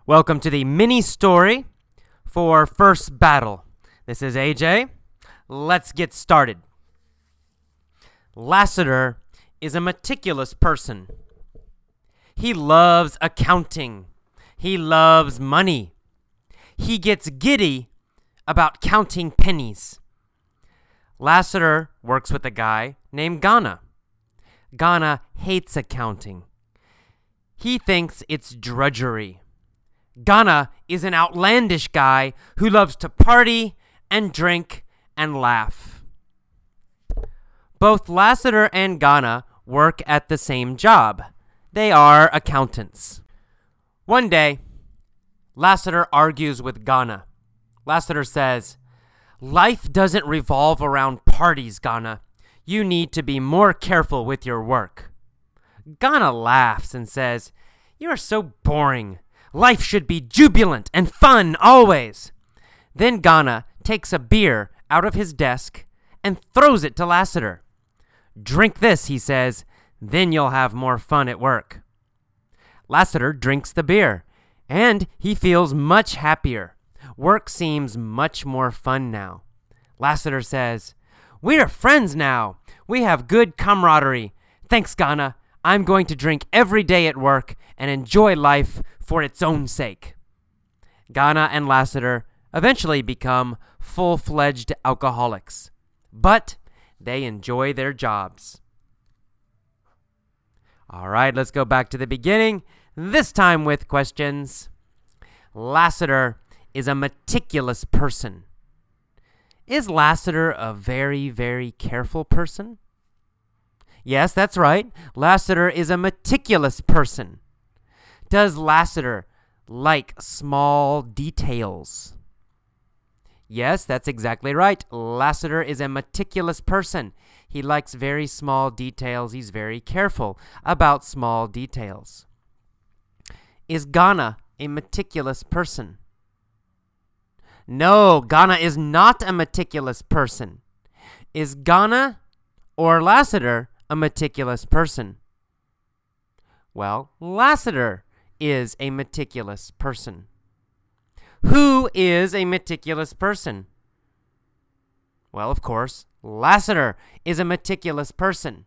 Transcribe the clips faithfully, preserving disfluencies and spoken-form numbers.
Welcome to the mini story for First Battle. This is A J. Let's get started. Lassiter is a meticulous person. He loves accounting. He loves money. He gets giddy about counting pennies. Lassiter works with a guy named Ghana. Ghana hates accounting. He thinks it's drudgery. Ghana is an outlandish guy who loves to party and drink and laugh. Both Lassiter and Ghana work at the same job. They are accountants. One day, Lassiter argues with Ghana. Lassiter says, "Life doesn't revolve around parties, Ghana. You need to be more careful with your work." Ghana laughs and says, "You are so boring. Life should be jubilant and fun always." Then Ghana takes a beer out of his desk and throws it to Lassiter. "Drink this," he says, "then you'll have more fun at work." Lassiter drinks the beer, and he feels much happier. Work seems much more fun now. Lassiter says, "We're friends now. We have good camaraderie. Thanks, Ghana. I'm going to drink every day at work and enjoy life for its own sake." Ghana and Lassiter eventually become full-fledged alcoholics, but they enjoy their jobs. All right, let's go back to the beginning, this time with questions. Lassiter is a meticulous person. Is Lassiter a very, very careful person? Yes, that's right. Lassiter is a meticulous person. Does Lassiter like small details? Yes, that's exactly right. Lassiter is a meticulous person. He likes very small details. He's very careful about small details. Is Ghana a meticulous person? No, Ghana is not a meticulous person. Is Ghana or Lassiter a meticulous person? Well, Lassiter is a meticulous person. Who is a meticulous person? Well, of course, Lassiter is a meticulous person.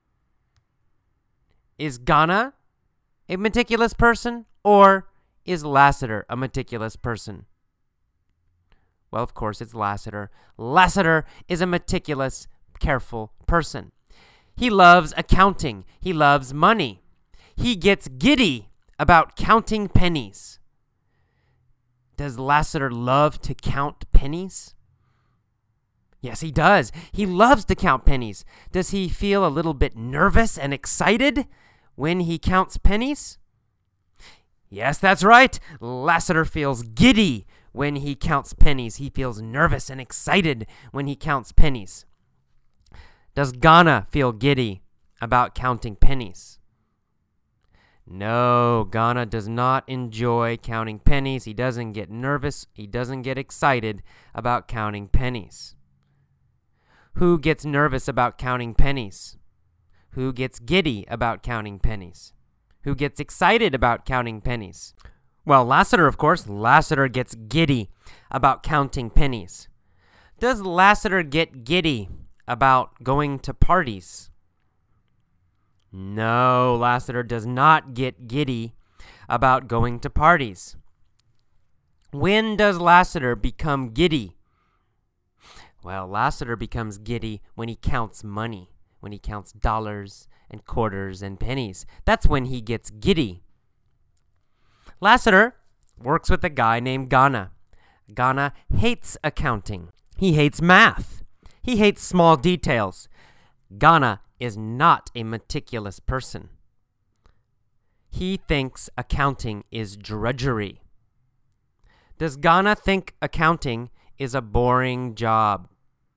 Is Ghana a meticulous person, or is Lassiter a meticulous person? Well, of course, it's Lassiter. Lassiter is a meticulous, careful person. He loves accounting. He loves money. He gets giddy about counting pennies. Does Lassiter love to count pennies? Yes, he does. He loves to count pennies. Does he feel a little bit nervous and excited when he counts pennies? Yes, that's right. Lassiter feels giddy when he counts pennies. He feels nervous and excited when he counts pennies. Does Ghana feel giddy about counting pennies? No, Ghana does not enjoy counting pennies. He doesn't get nervous. He doesn't get excited about counting pennies. Who gets nervous about counting pennies? Who gets giddy about counting pennies? Who gets excited about counting pennies? Well, Lassiter, of course. Lassiter gets giddy about counting pennies. Does Lassiter get giddy about going to parties? No, Lassiter does not get giddy about going to parties. When does Lassiter become giddy? Well, Lassiter becomes giddy when he counts money, when he counts dollars and quarters and pennies. That's when he gets giddy. Lassiter works with a guy named Ghana. Ghana hates accounting. He hates math. He hates small details. Ghana is not a meticulous person. He thinks accounting is drudgery. Does Ghana think accounting is a boring job?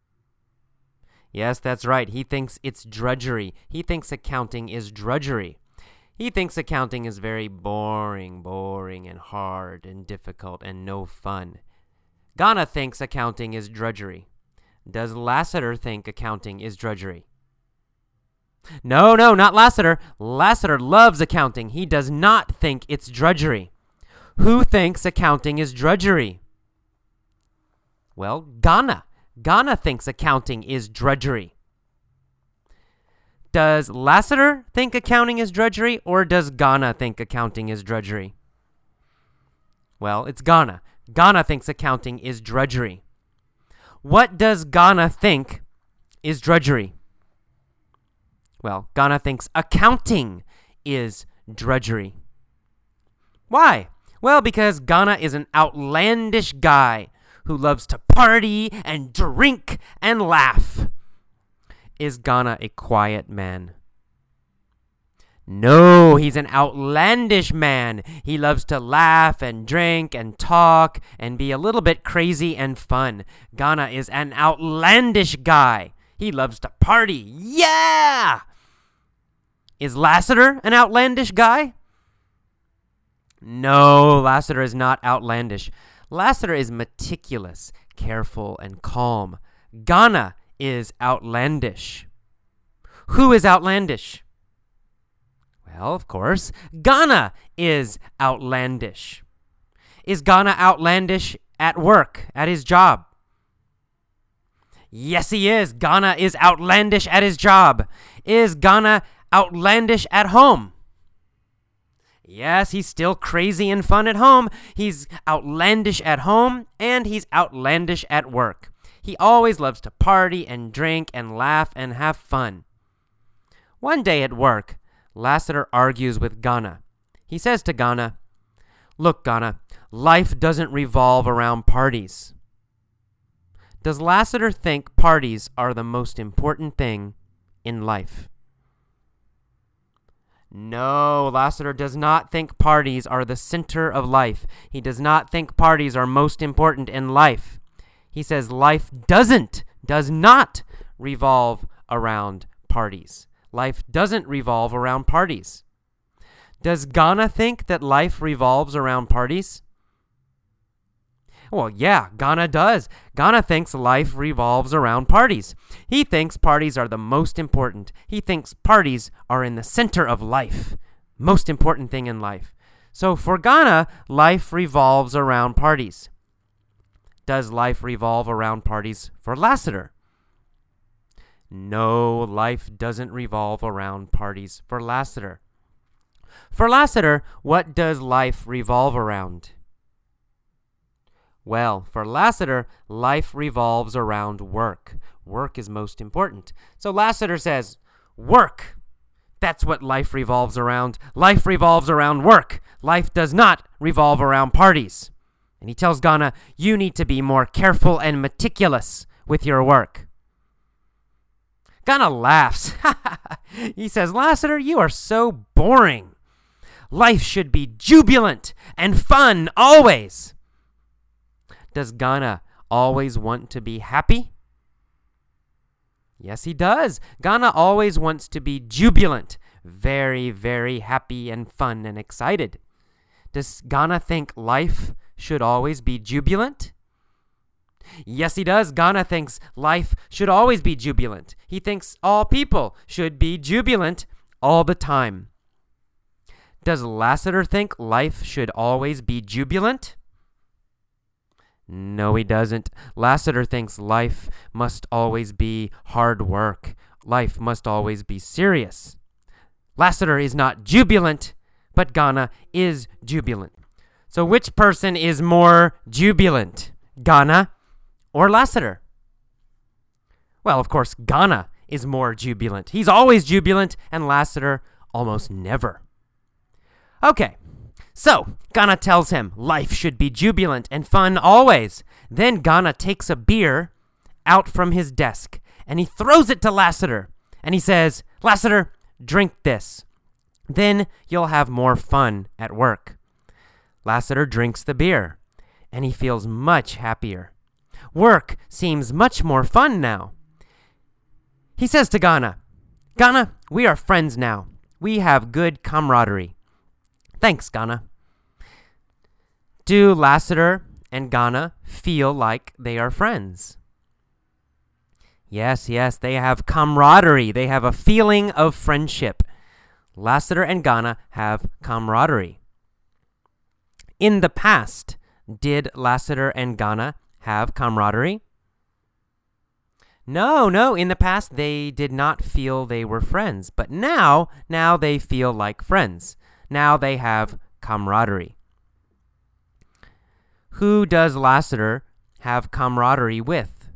Yes, that's right. He thinks it's drudgery. He thinks accounting is drudgery. He thinks accounting is very boring, boring and hard and difficult and no fun. Ghana thinks accounting is drudgery. Does Lassiter think accounting is drudgery? No, no, not Lassiter. Lassiter loves accounting. He does not think it's drudgery. Who thinks accounting is drudgery? Well, Ghana. Ghana thinks accounting is drudgery. Does Lassiter think accounting is drudgery, or does Ghana think accounting is drudgery? Well, it's Ghana. Ghana thinks accounting is drudgery. What does Ghana think is drudgery? Well, Ghana thinks accounting is drudgery. Why? Well, because Ghana is an outlandish guy who loves to party and drink and laugh. Is Ghana a quiet man? No, he's an outlandish man. He loves to laugh and drink and talk and be a little bit crazy and fun. Ghana is an outlandish guy. He loves to party. Yeah! Is Lassiter an outlandish guy? No, Lassiter is not outlandish. Lassiter is meticulous, careful, and calm. Ghana is outlandish. Who is outlandish? Well, of course, Ghana is outlandish. Is Ghana outlandish at work, at his job? Yes, he is. Ghana is outlandish at his job. Is Ghana outlandish at home? Yes, he's still crazy and fun at home. He's outlandish at home, and he's outlandish at work. He always loves to party and drink and laugh and have fun. One day at work, Lassiter argues with Ghana. He says to Ghana, "Look, Ghana, life doesn't revolve around parties." Does Lassiter think parties are the most important thing in life? No, Lassiter does not think parties are the center of life. He does not think parties are most important in life. He says life doesn't, does not revolve around parties. Life doesn't revolve around parties. Does Ghana think that life revolves around parties? Well, yeah, Ghana does. Ghana thinks life revolves around parties. He thinks parties are the most important. He thinks parties are in the center of life. Most important thing in life. So for Ghana, life revolves around parties. Does life revolve around parties for Lassiter? No, life doesn't revolve around parties for Lassiter. For Lassiter, what does life revolve around? Well, for Lassiter, life revolves around work. Work is most important. So Lassiter says, work. That's what life revolves around. Life revolves around work. Life does not revolve around parties. And he tells Ghana, you need to be more careful and meticulous with your work. Ghana laughs. He says, Lassiter, you are so boring. Life should be jubilant and fun always. Does Ghana always want to be happy? Yes, he does. Ghana always wants to be jubilant, very, very happy and fun and excited. Does Ghana think life should always be jubilant? Yes, he does. Ghana thinks life should always be jubilant. He thinks all people should be jubilant all the time. Does Lassiter think life should always be jubilant? No, he doesn't. Lassiter thinks life must always be hard work. Life must always be serious. Lassiter is not jubilant, but Ghana is jubilant. So which person is more jubilant, Ghana or Lassiter? Well, of course, Ghana is more jubilant. He's always jubilant, and Lassiter almost never. Okay. So, Ghana tells him life should be jubilant and fun always. Then Ghana takes a beer out from his desk, and he throws it to Lassiter. And he says, Lassiter, drink this. Then you'll have more fun at work. Lassiter drinks the beer, and he feels much happier. Work seems much more fun now. He says to Ghana, Ghana, we are friends now. We have good camaraderie. Thanks, Ghana. Do Lassiter and Ghana feel like they are friends? Yes, yes, they have camaraderie. They have a feeling of friendship. Lassiter and Ghana have camaraderie. In the past, did Lassiter and Ghana have camaraderie? No, no, in the past they did not feel they were friends, but now, now they feel like friends. Now they have camaraderie. Who does Lassiter have camaraderie with?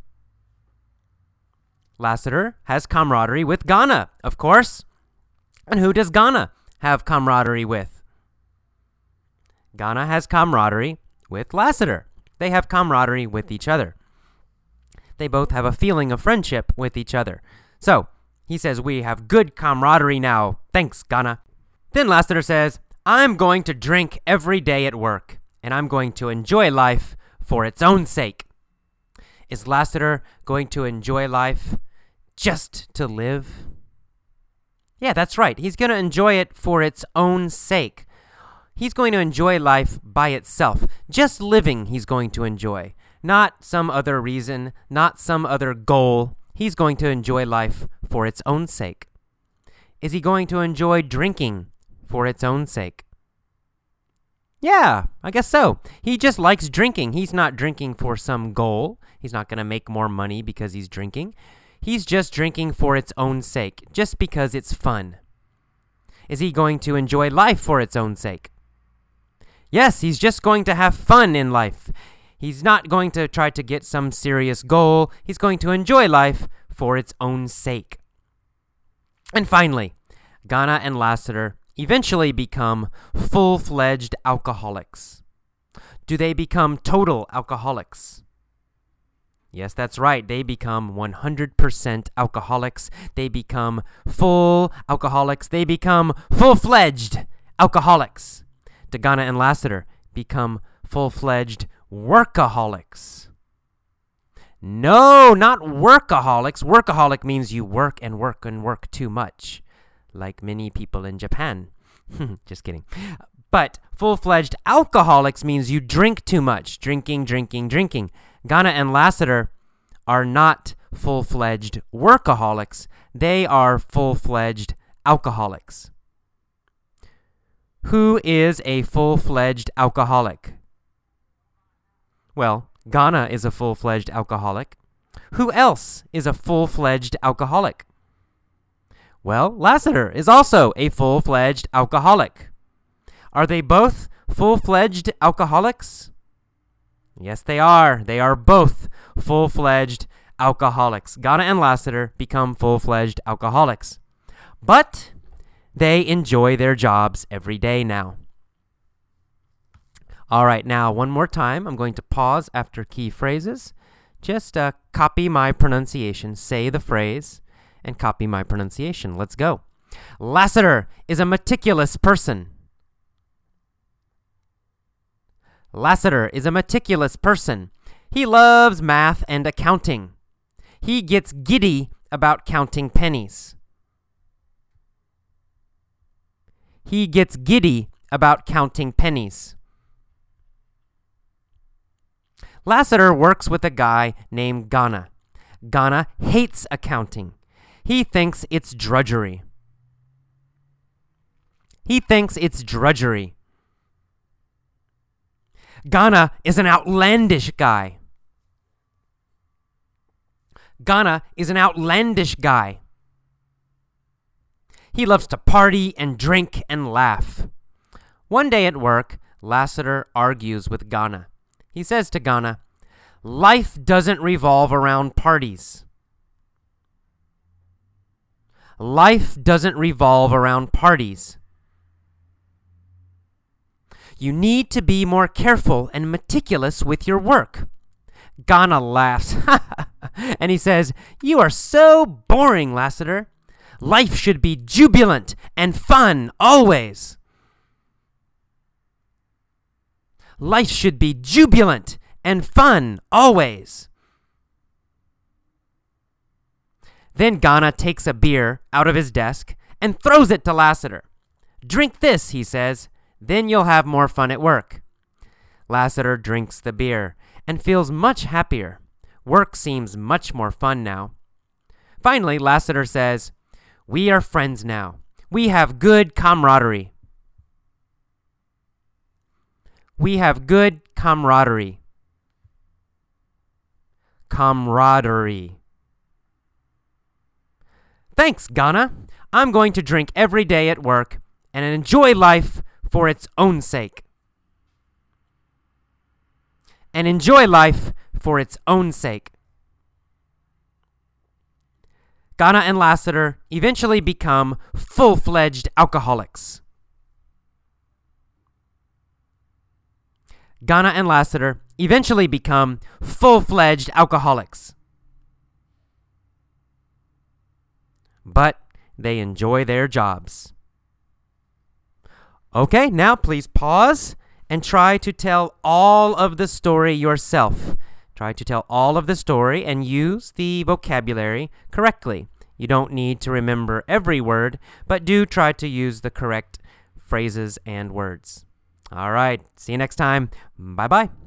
Lassiter has camaraderie with Ghana, of course. And who does Ghana have camaraderie with? Ghana has camaraderie with Lassiter. They have camaraderie with each other. They both have a feeling of friendship with each other. So, he says, we have good camaraderie now. Thanks, Ghana. Then Lassiter says, I'm going to drink every day at work, and I'm going to enjoy life for its own sake. Is Lassiter going to enjoy life just to live? Yeah, that's right. He's going to enjoy it for its own sake. He's going to enjoy life by itself. Just living he's going to enjoy. Not some other reason, not some other goal. He's going to enjoy life for its own sake. Is he going to enjoy drinking for its own sake? Yeah, I guess so. He just likes drinking. He's not drinking for some goal. He's not going to make more money because he's drinking. He's just drinking for its own sake, just because it's fun. Is he going to enjoy life for its own sake? Yes, he's just going to have fun in life. He's not going to try to get some serious goal. He's going to enjoy life for its own sake. And finally, Ghana and Lassiter eventually become full-fledged alcoholics. Do they become total alcoholics? Yes, that's right. They become one hundred percent alcoholics. They become full alcoholics. They become full-fledged alcoholics. Do Ghana and Lassiter become full-fledged workaholics? No, not workaholics. Workaholic means you work and work and work too much, like many people in Japan. Just kidding. But full-fledged alcoholics means you drink too much. Drinking, drinking, drinking. Ghana and Lassiter are not full-fledged workaholics. They are full-fledged alcoholics. Who is a full-fledged alcoholic? Well, Ghana is a full-fledged alcoholic. Who else is a full-fledged alcoholic? Well, Lassiter is also a full-fledged alcoholic. Are they both full-fledged alcoholics? Yes, they are. They are both full-fledged alcoholics. Ghana and Lassiter become full-fledged alcoholics. But they enjoy their jobs every day now. All right, now one more time. I'm going to pause after key phrases. Just uh, copy my pronunciation. Say the phrase and copy my pronunciation. Let's go. Lassiter is a meticulous person. Lassiter is a meticulous person. He loves math and accounting. He gets giddy about counting pennies. He gets giddy about counting pennies. Lassiter works with a guy named Ghana. Ghana hates accounting. He thinks it's drudgery. He thinks it's drudgery. Ghana is an outlandish guy. Ghana is an outlandish guy. He loves to party and drink and laugh. One day at work, Lassiter argues with Ghana. He says to Ghana, "Life doesn't revolve around parties. Life doesn't revolve around parties. You need to be more careful and meticulous with your work." Ghana laughs, and he says, "You are so boring, Lassiter. Life should be jubilant and fun always. Life should be jubilant and fun always." Then Ghana takes a beer out of his desk and throws it to Lassiter. "Drink this," he says. "Then you'll have more fun at work." Lassiter drinks the beer and feels much happier. Work seems much more fun now. Finally, Lassiter says, "We are friends now. We have good camaraderie." We have good camaraderie. Camaraderie. Thanks, Ghana. I'm going to drink every day at work and enjoy life for its own sake. And enjoy life for its own sake. Ghana and Lassiter eventually become full-fledged alcoholics. Ghana and Lassiter eventually become full-fledged alcoholics. But they enjoy their jobs. Okay, now please pause and try to tell all of the story yourself. Try to tell all of the story and use the vocabulary correctly. You don't need to remember every word, but do try to use the correct phrases and words. All right, see you next time. Bye-bye.